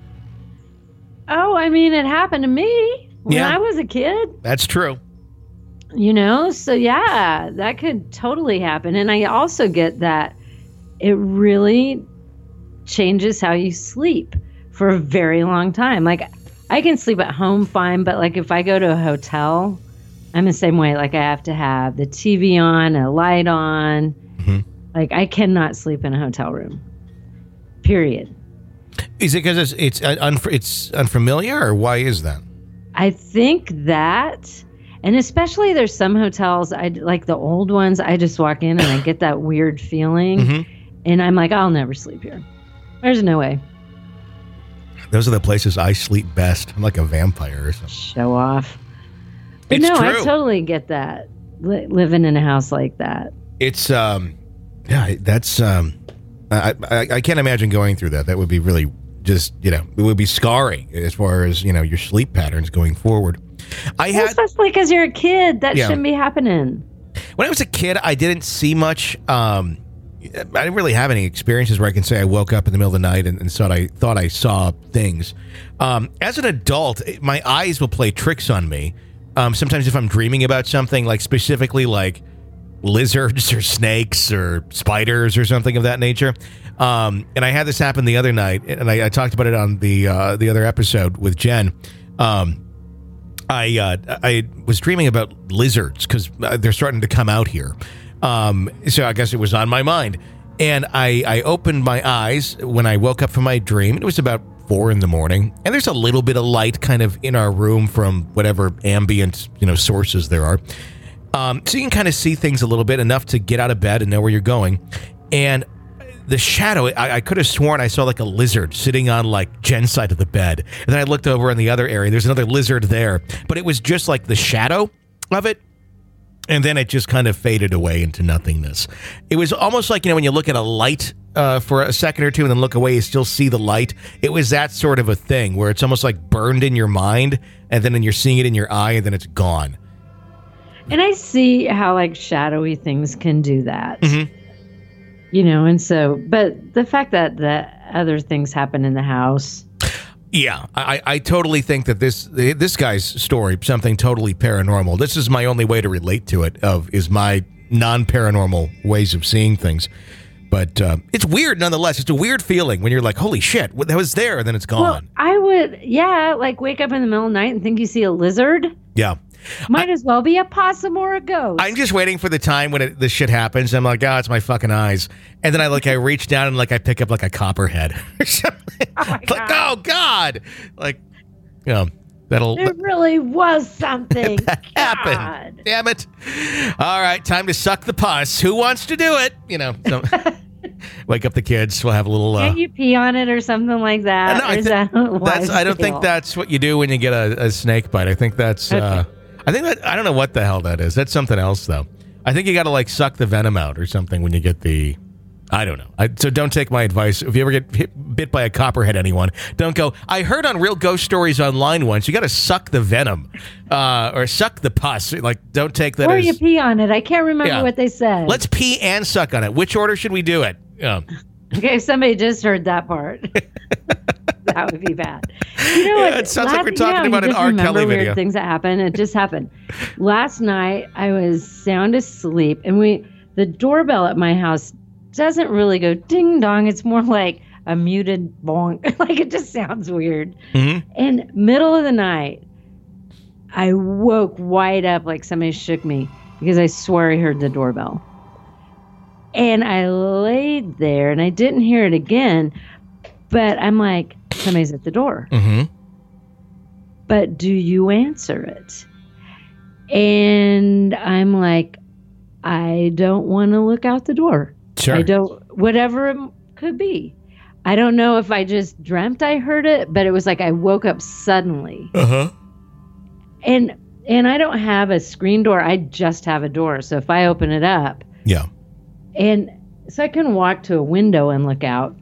Oh, I mean, it happened to me when Yeah. I was a kid. That's true. You know, so yeah, that could totally happen. And I also get that it really changes how you sleep for a very long time. Like, I can sleep at home fine, but like if I go to a hotel, I'm the same way. Like, I have to have the T V on, a light on. Mm-hmm. Like, I cannot sleep in a hotel room. Period. Is it because it's it's uh, un- it's unfamiliar, or why is that? I think that, and especially there's some hotels, I like the old ones, I just walk in and I get that weird feeling, Mm-hmm. and I'm like, I'll never sleep here. There's no way. Those are the places I sleep best. I'm like a vampire or something. Show off. But It's no, I true. totally get that, li- living in a house like that. It's um, yeah, that's um, I, I I can't imagine going through that. That would be really just you know it would be scarring as far as you know your sleep patterns going forward. I Well, had especially because you're a kid, that Yeah. shouldn't be happening. when I was a kid, I didn't see much. Um, I didn't really have any experiences where I can say I woke up in the middle of the night and, and thought I thought I saw things. Um, as an adult, my eyes will play tricks on me. Um, sometimes if I'm dreaming about something, like specifically like lizards or snakes or spiders or something of that nature. Um, and I had this happen the other night, and I, I talked about it on the uh, the other episode with Jen. Um, I uh, I was dreaming about lizards because they're starting to come out here. Um, so I guess it was on my mind. And I, I opened my eyes when I woke up from my dream. It was about four in the morning. And there's a little bit of light kind of in our room from whatever ambient, you know, sources there are. Um, so you can kind of see things a little bit, enough to get out of bed and know where you're going. And the shadow, I, I could have sworn I saw like a lizard sitting on like Jen's side of the bed. And then I looked over in the other area. There's another lizard there. But it was just like the shadow of it. And then it just kind of faded away into nothingness. It was almost like, you know, when you look at a light uh, for a second or two and then look away, you still see the light. It was that sort of a thing where it's almost like burned in your mind. And then you're seeing it in your eye and then it's gone. And I see how like shadowy things can do that. Mm-hmm. You know, and so, but the fact that the other things happen in the house. Yeah, I, I totally think that this this guy's story, something totally paranormal. This is my only way to relate to it, of is my non-paranormal ways of seeing things. But uh, it's weird nonetheless. It's a weird feeling when you're like, holy shit, that was there, and then it's gone. Well, I would, yeah, like wake up in the middle of the night and think you see a lizard. Yeah. Might I, as well be a possum or a ghost. I'm just waiting for the time when it, this shit happens. I'm like, oh, it's my fucking eyes. And then I like, I reach down and like I pick up like a copperhead or something. Oh my like, God. oh God. Like, you know, that'll. It really was something. that happened. Damn it. All right, time to suck the pus. Who wants to do it? You know, so, wake up the kids. We'll have a little. Uh, Can't you pee on it or something like that? no, I, Or is thi- that a that's, wise I don't think deal? that's what you do when you get a, a snake bite. I think that's. Okay. Uh, I think that I don't know what the hell that is. That's something else though. I think you got to like suck the venom out or something when you get the. I don't know. I, so don't take my advice. If you ever get hit, bit by a copperhead, anyone, don't go. I heard on Real Ghost Stories Online once. You got to suck the venom, uh, or suck the pus. Like, don't take that. Or as, you pee on it. I can't remember Yeah. what they said. Let's pee and suck on it. Which order should we do it? Yeah. Okay, if somebody just heard that part, that would be bad. You know Yeah, what? it sounds like we're Last- talking yeah, about you an just R. remember Kelly weird video. things that happen. It just happened. Last night, I was sound asleep, and we the doorbell at my house doesn't really go ding dong. It's more like a muted bonk. Like it just sounds weird. Mm-hmm. And middle of the night, I woke wide up like somebody shook me because I swore I heard the doorbell. And I laid there and I didn't hear it again, but I'm like, somebody's at the door. Mm-hmm. But do you answer it? And I'm like, I don't want to look out the door. Sure. I don't, whatever it could be. I don't know if I just dreamt I heard it, but it was like I woke up suddenly. Uh-huh. And and I don't have a screen door. I just have a door. So if I open it up, Yeah. and so I can walk to a window and look out.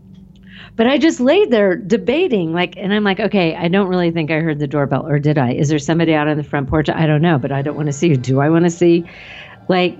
But I just laid there debating, like, and I'm like, okay, I don't really think I heard the doorbell, or did I? Is there somebody out on the front porch? I don't know, but I don't want to see. Do I want to see? Like,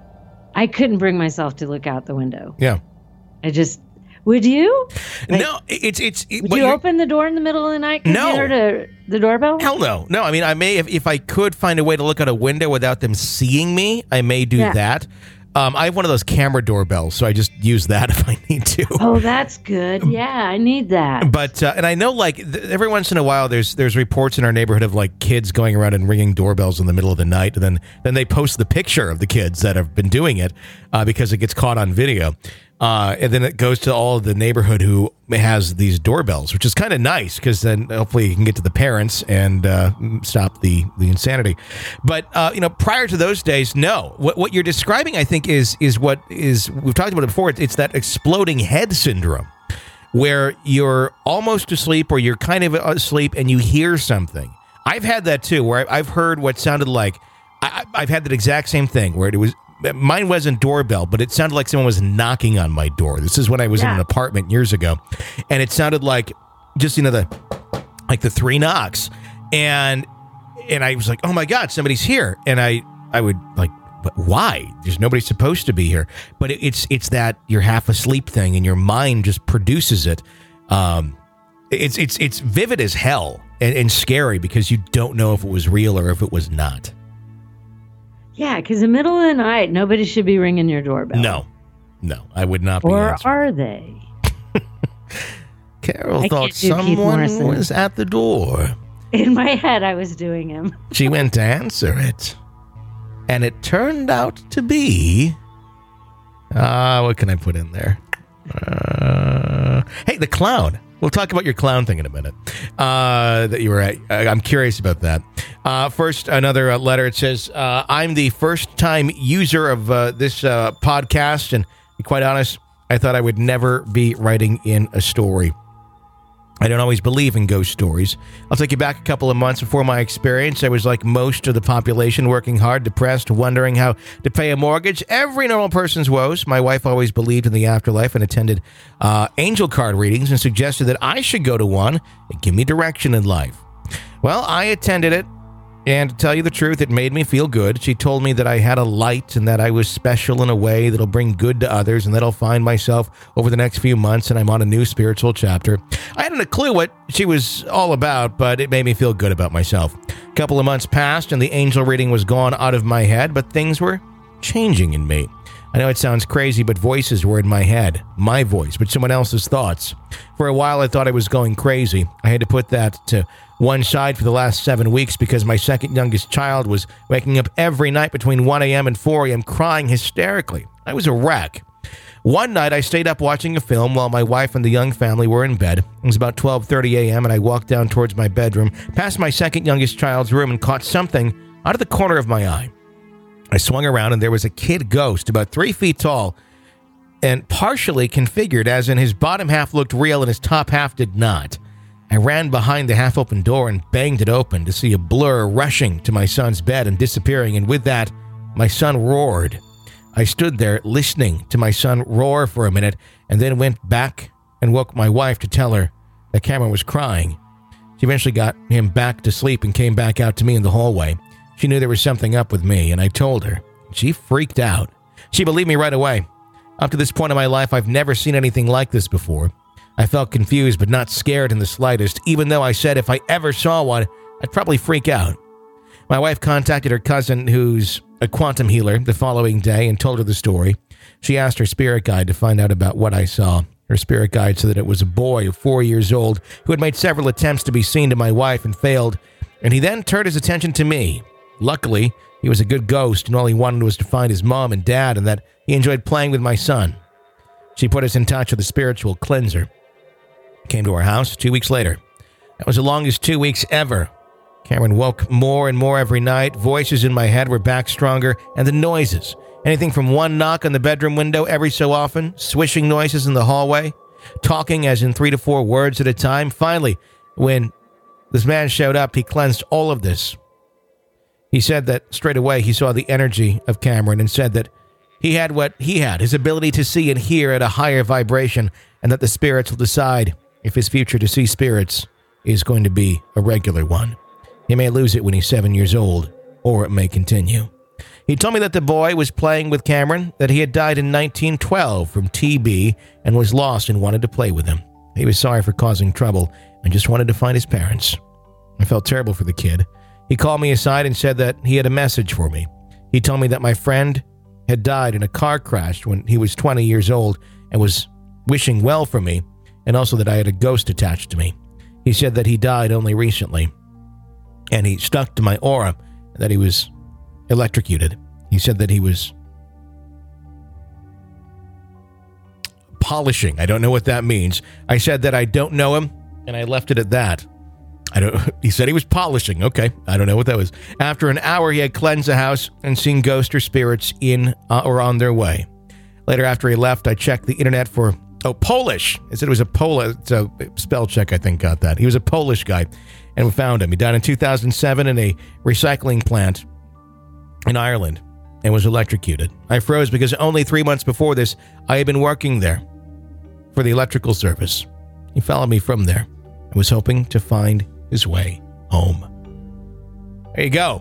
I couldn't bring myself to look out the window. Yeah. I just, would you? Like, no, it's it's. It, Would what you you're- open the door in the middle of the night? 'Cause No. you heard a, the doorbell? Hell no. No, I mean, I may, if, if I could find a way to look out a window without them seeing me, I may do Yeah. that. Um, I have one of those camera doorbells, so I just use that if I need to. Oh, that's good. Yeah, I need that. But uh, and I know, like th- every once in a while, there's there's reports in our neighborhood of like kids going around and ringing doorbells in the middle of the night, and then then they post the picture of the kids that have been doing it uh, because it gets caught on video, uh, and then it goes to all of the neighborhood who has these doorbells, which is kind of nice because then hopefully you can get to the parents and uh, stop the the insanity. But uh, you know, prior to those days, no. What what you're describing, I think, is is what is we've talked about it before. It's, it's that exploding head syndrome, where you're almost asleep or you're kind of asleep and you hear something. I've had that too, where I've heard what sounded like, I, I've had that exact same thing where it was, mine wasn't doorbell, but it sounded like someone was knocking on my door. This is when I was in Yeah. an apartment years ago. And it sounded like just, you know, the, like the three knocks. And, and I was like, oh my God, somebody's here. And I, I would like, but why? There's nobody supposed to be here. But it, it's it's that you're half asleep thing, and your mind just produces it. Um, it's it's it's vivid as hell and, and scary because you don't know if it was real or if it was not. Yeah, because in the middle of the night, nobody should be ringing your doorbell. No, no, I would not be. Or answering. are they? Carol I thought can't do Keith someone Morrison. was at the door. In my head, I was doing him. She went to answer it, and it turned out to be. Uh, what can I put in there? Uh, hey, the clown. We'll talk about your clown thing in a minute. Uh, that you were at. I'm curious about that. Uh, first, another uh, letter. It says, uh, I'm the first time user of uh, this uh, podcast, and to be quite honest, I thought I would never be writing in a story. I don't always believe in ghost stories. I'll take you back a couple of months before my experience. I was like most of the population, working hard, depressed, wondering how to pay a mortgage. Every normal person's woes. My wife always believed in the afterlife and attended uh, angel card readings and suggested that I should go to one and give me direction in life. Well, I attended it, and to tell you the truth, it made me feel good. She told me that I had a light and that I was special in a way that'll bring good to others and that I'll find myself over the next few months and I'm on a new spiritual chapter. I hadn't a clue what she was all about, but it made me feel good about myself. A couple of months passed and the angel reading was gone out of my head, but things were changing in me. I know it sounds crazy, but voices were in my head. My voice, but someone else's thoughts. For a while, I thought I was going crazy. I had to put that to one side for the last seven weeks because my second youngest child was waking up every night between one a.m. and four a.m. crying hysterically. I was a wreck. One night, I stayed up watching a film while my wife and the young family were in bed. It was about twelve thirty a.m., and I walked down towards my bedroom, past my second youngest child's room, and caught something out of the corner of my eye. I swung around, and there was a kid ghost about three feet tall and partially configured, as in his bottom half looked real and his top half did not. I ran behind the half-open door and banged it open to see a blur rushing to my son's bed and disappearing, and with that, my son roared. I stood there listening to my son roar for a minute and then went back and woke my wife to tell her that Cameron was crying. She eventually got him back to sleep and came back out to me in the hallway. She knew there was something up with me, and I told her. She freaked out. She believed me right away. Up to this point in my life, I've never seen anything like this before. I felt confused but not scared in the slightest, even though I said if I ever saw one, I'd probably freak out. My wife contacted her cousin, who's a quantum healer, the following day and told her the story. She asked her spirit guide to find out about what I saw. Her spirit guide said that it was a boy of four years old who had made several attempts to be seen to my wife and failed, and he then turned his attention to me. Luckily, he was a good ghost, and all he wanted was to find his mom and dad, and that he enjoyed playing with my son. She put us in touch with a spiritual cleanser. Came to our house two weeks later. That was the longest two weeks ever. Cameron woke more and more every night. Voices in my head were back stronger, and the noises. Anything from one knock on the bedroom window every so often, swishing noises in the hallway, talking as in three to four words at a time. Finally, when this man showed up, he cleansed all of this. He said that straight away he saw the energy of Cameron and said that he had what he had, his ability to see and hear at a higher vibration, and that the spirits will decide if his future to see spirits is going to be a regular one. He may lose it when he's seven years old, or it may continue. He told me that the boy was playing with Cameron, that he had died in nineteen twelve from T B and was lost and wanted to play with him. He was sorry for causing trouble and just wanted to find his parents. I felt terrible for the kid. He called me aside and said that he had a message for me. He told me that my friend had died in a car crash when he was twenty years old and was wishing well for me, and also that I had a ghost attached to me. He said that he died only recently, and he stuck to my aura, and that he was electrocuted. He said that he was polishing. I don't know what that means. I said that I don't know him, and I left it at that. I don't. He said he was polishing. Okay, I don't know what that was. After an hour, he had cleansed the house and seen ghosts or spirits in uh, or on their way. Later, after he left, I checked the internet for, oh, Polish. I said it was a Polish, so spell check, I think, got that. He was a Polish guy, and we found him. He died in two thousand seven in a recycling plant in Ireland and was electrocuted. I froze because only three months before this, I had been working there for the electrical service. He followed me from there and was hoping to find his way home. There you go.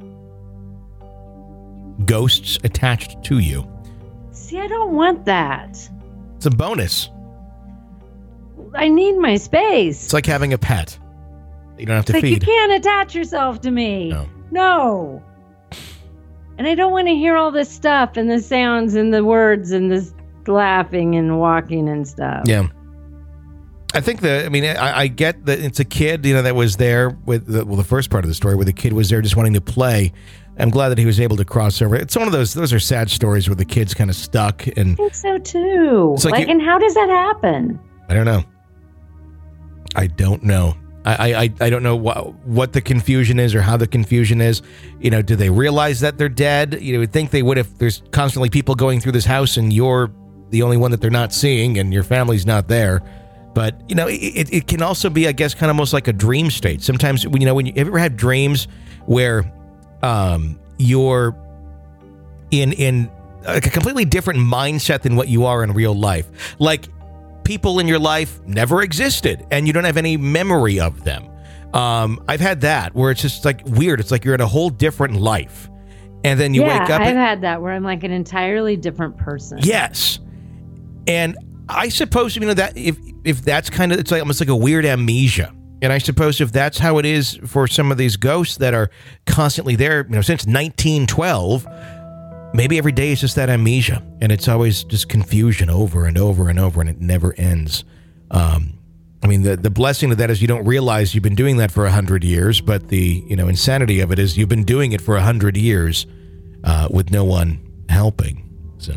Ghosts attached to you. See, I don't want that. It's a bonus. I need my space. It's like having a pet. You don't have to it's like feed. You can't attach yourself to me. No. No. And I don't want to hear all this stuff and the sounds and the words and this laughing and walking and stuff. Yeah. I think that, I mean, I, I get that it's a kid, you know, that was there with the, well, the first part of the story where the kid was there just wanting to play. I'm glad that he was able to cross over. It's one of those, those are sad stories where the kid's kind of stuck. And I think so too. It's like like, you, and how does that happen? I don't know. I don't know. I, I, I don't know what, what the confusion is or how the confusion is. You know, do they realize that they're dead? You know, would think they would if there's constantly people going through this house and you're the only one that they're not seeing, and your family's not there. But, you know, it, it can also be, I guess, kind of almost like a dream state. Sometimes, you know, when you, have you ever had dreams where um, you're in in a completely different mindset than what you are in real life? Like, people in your life never existed, and you don't have any memory of them. Um, I've had that, where it's just, like, weird. It's like you're in a whole different life. And then you yeah, wake up. I've and, had that, where I'm like an entirely different person. Yes. And I suppose, you know, that if if that's kind of, it's like almost like a weird amnesia. And I suppose if that's how it is for some of these ghosts that are constantly there, you know, since nineteen twelve, maybe every day is just that amnesia. And it's always just confusion over and over and over, and it never ends. Um, I mean, the, the blessing of that is you don't realize you've been doing that for a hundred years, but the, you know, insanity of it is you've been doing it for a hundred years uh, with no one helping. So.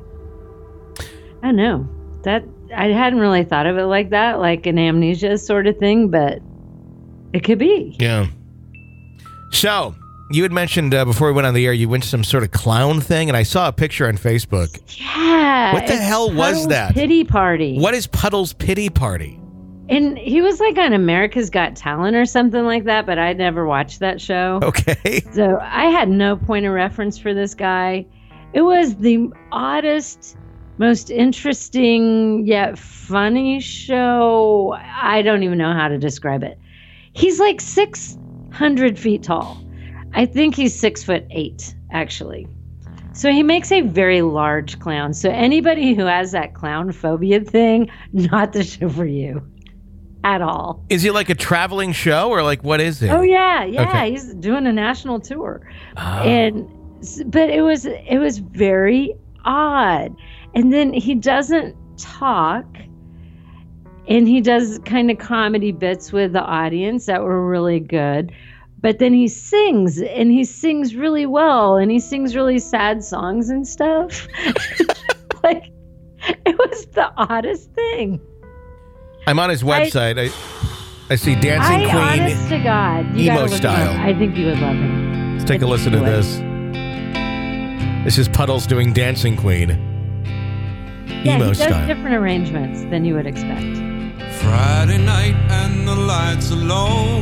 I know. That I hadn't really thought of it like that, like an amnesia sort of thing, but it could be. Yeah. So, you had mentioned uh, before we went on the air, you went to some sort of clown thing, and I saw a picture on Facebook. Yeah. What the hell was Puddle's that? Pity Party. What is Puddle's Pity Party? And he was like on America's Got Talent or something like that, but I'd never watched that show. Okay. So I had no point of reference for this guy. It was the oddest, most interesting yet funny show. I don't even know how to describe it. He's like six hundred feet tall. I think he's six foot eight, actually. So he makes a very large clown. So anybody who has that clown phobia thing, not the show for you at all. Is he like a traveling show, or like what is it? Oh yeah, yeah. Okay. He's doing a national tour, Oh. and but it was it was very odd. And then he doesn't talk, and he does kind of comedy bits with the audience that were really good. But then he sings, and he sings really well, and he sings really sad songs and stuff. Like, it was the oddest thing. I'm on his website. I I, see Dancing I, Queen. honest to God, you emo gotta look him style. up. I think you would love him. Let's take a If listen you to would. this. This is Puddles doing Dancing Queen. Yeah, Emo he does style. different arrangements than you would expect. Friday night and the lights are low.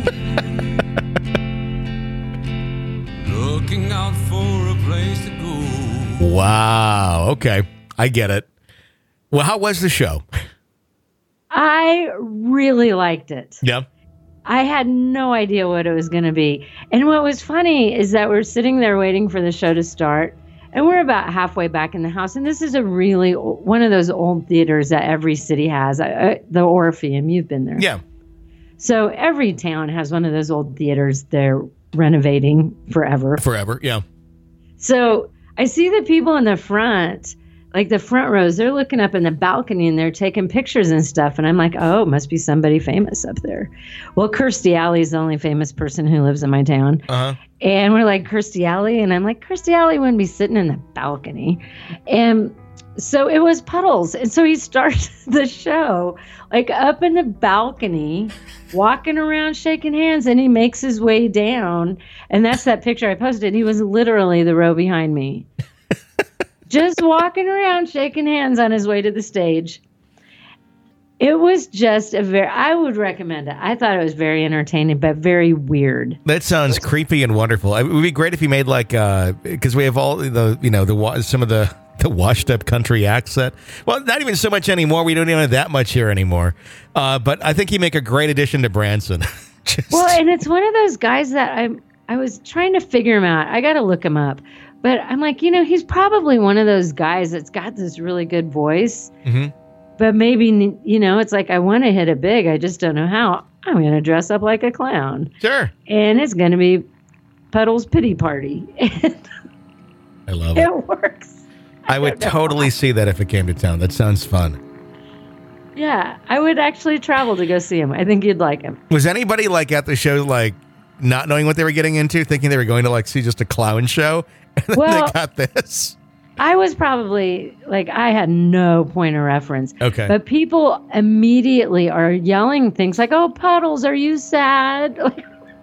Looking out for a place to go. Wow. Okay. I get it. Well, how was the show? I really liked it. Yeah. I had no idea what it was going to be. And what was funny is that we're sitting there waiting for the show to start, and we're about halfway back in the house. And this is a really o- one of those old theaters that every city has, uh, the Orpheum. You've been there. Yeah. So every town has one of those old theaters they're renovating forever. Forever. Yeah. So I see the people in the front, like the front rows, they're looking up in the balcony and they're taking pictures and stuff. And I'm like, oh, it must be somebody famous up there. Well, Kirstie Alley is the only famous person who lives in my town. Uh-huh. And we're like, Kirstie Alley? And I'm like, Kirstie Alley wouldn't be sitting in the balcony. And so it was Puddles. And so he starts the show like up in the balcony, walking around, shaking hands, and he makes his way down. And that's that picture I posted. He was literally the row behind me. Just walking around, shaking hands on his way to the stage. It was just a very, I would recommend it. I thought it was very entertaining, but very weird. That sounds creepy and wonderful. It would be great if he made like, uh, because we have all the, you know, the wa- some of the, the washed up country accent. Well, not even so much anymore. We don't even have that much here anymore. Uh, but I think he'd make a great addition to Branson. Just, Well, and it's one of those guys that I I was trying to figure him out. I got to look him up. But I'm like, you know, he's probably one of those guys that's got this really good voice. Mhm. But maybe, you know, it's like, I want to hit it big. I just don't know how. I'm going to dress up like a clown. Sure. And it's going to be Puddle's Pity Party. I love it. It works. I would totally see that if it came to town. That sounds fun. Yeah, I would actually travel to go see him. I think you'd like him. Was anybody like at the show, like not knowing what they were getting into, thinking they were going to like see just a clown show? And then Well- they got this. I was probably like, I had no point of reference. Okay. But people immediately are yelling things like, oh, Puddles, are you sad? Like,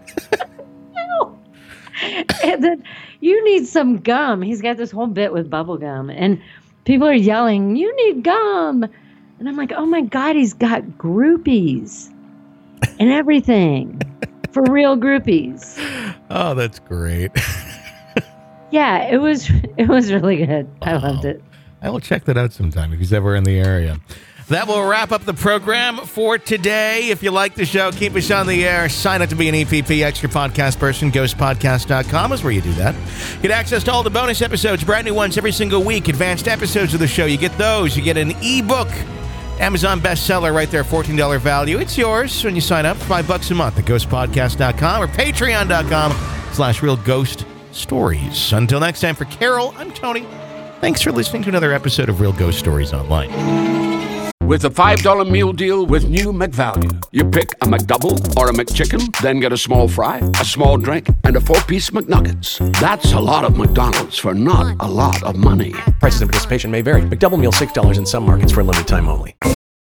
no. And then you need some gum. He's got this whole bit with bubble gum. And people are yelling, "You need gum." And I'm like, oh my God, he's got groupies and everything. For real groupies. Oh, that's great. Yeah, it was it was really good. I loved it. I will check that out sometime if he's ever in the area. That will wrap up the program for today. If you like the show, keep us on the air. Sign up to be an E P P Extra Podcast person. ghost podcast dot com is where you do that. Get access to all the bonus episodes, brand new ones every single week. Advanced episodes of the show. You get those. You get an ebook. Amazon bestseller right there, fourteen dollars value. It's yours when you sign up. Five bucks a month at ghost podcast dot com or patreon dot com slash real ghost stories. Until next time, for Carol, I'm Tony. Thanks for listening to another episode of Real Ghost Stories Online. With a five dollar meal deal with new McValue. You pick a McDouble or a McChicken, then get a small fry, a small drink, and a four-piece McNuggets. That's a lot of McDonald's for not a lot of money. Prices and participation may vary. McDouble meal six dollars in some markets for a limited time only.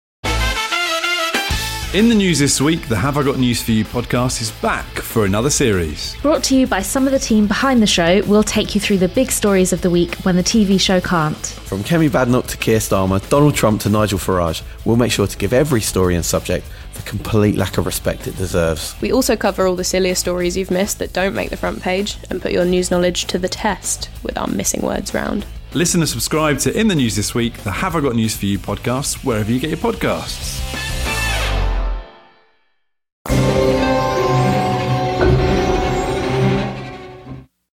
In the news this week, the Have I Got News For You podcast is back for another series. Brought to you by some of the team behind the show, we'll take you through the big stories of the week when the T V show can't. From Kemi Badnoch to Keir Starmer, Donald Trump to Nigel Farage, we'll make sure to give every story and subject the complete lack of respect it deserves. We also cover all the sillier stories you've missed that don't make the front page and put your news knowledge to the test with our missing words round. Listen and subscribe to In the News This Week, the Have I Got News For You podcast, wherever you get your podcasts.